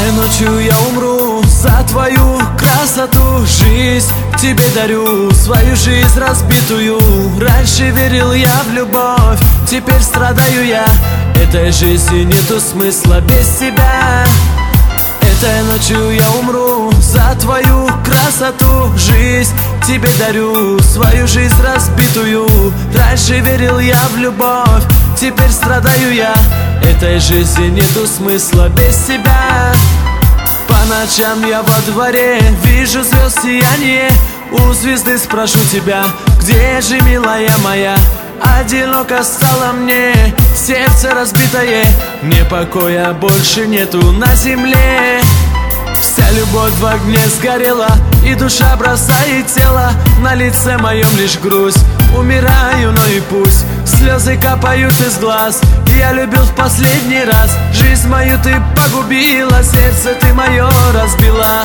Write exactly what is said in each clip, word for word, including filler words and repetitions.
Этой ночью я умру за твою красоту. Жизнь тебе дарю, свою жизнь разбитую. Раньше верил я в любовь, теперь страдаю я. Этой жизни нету смысла без тебя. Этой ночью я умру за твою красоту. Жизнь тебе дарю, свою жизнь разбитую. Раньше верил я в любовь, теперь страдаю я. Этой жизни нету смысла без тебя. По ночам я во дворе вижу звезд сияние. У звезды спрошу тебя: где же, милая моя? Одиноко стало мне, сердце разбитое, мне покоя больше нету на земле. Вся любовь в огне сгорела, и душа бросает тело. На лице моем лишь грусть, умираю, но и пусть. Слезы капают из глаз, я любил в последний раз. Жизнь мою ты погубила, сердце ты мое разбила.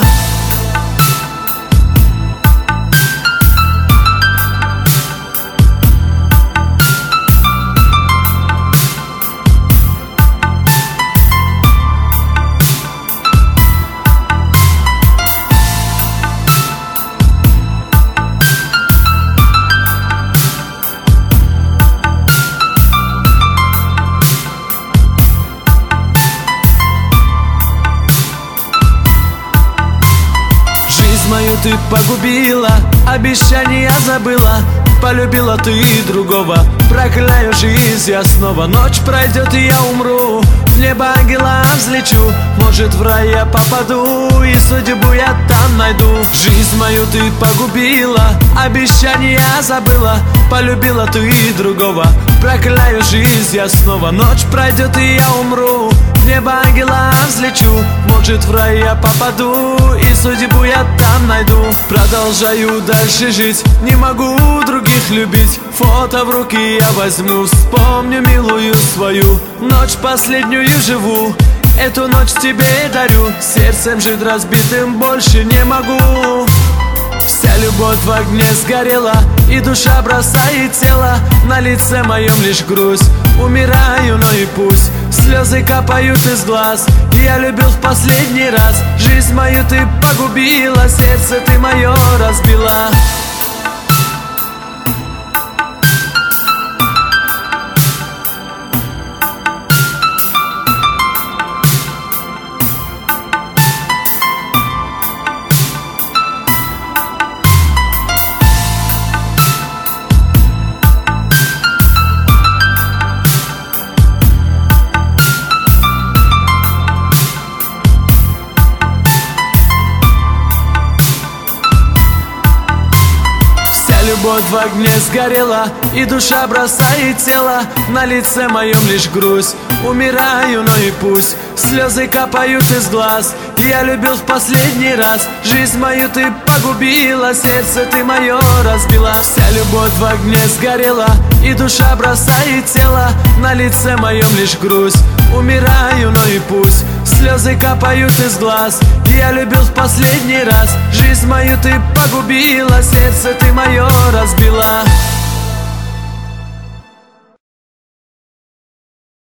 Мою ты погубила, обещания забыла. Полюбила ты другого, прокляю жизнь я снова. Ночь пройдет и я умру, в небо ангела взлечу. Может, в рай я попаду, и судьбу я там найду. Жизнь мою ты погубила, обещания забыла. Полюбила ты другого, прокляю жизнь я снова. Ночь пройдет и я умру, в небо ангела взлечу. Может, в рай я попаду, и судьбу я там найду. Продолжаю дальше жить, не могу других любить. Фото в руки я возьму, вспомню милую свою. Ночь последнюю живу, эту ночь тебе дарю. Сердцем жить разбитым больше не могу. Вся любовь в огне сгорела, и душа бросает тело. На лице моем лишь грусть, умираю, но и пусть. Слезы капают из глаз, я любил в последний раз. Жизнь мою ты погубила, сердце ты мое разбила. Любовь в огне сгорела, и душа бросает тело. На лице моем лишь грусть, умираю, но и пусть. Слезы капают из глаз, я любил в последний раз. Жизнь мою ты погубила, сердце ты мое разбила. Вся любовь в огне сгорела, и душа бросает тело. На лице моем лишь грусть, умираю, но и пусть. Слезы капают из глаз, я любил в последний раз. Жизнь мою ты погубила, сердце ты мое разбила.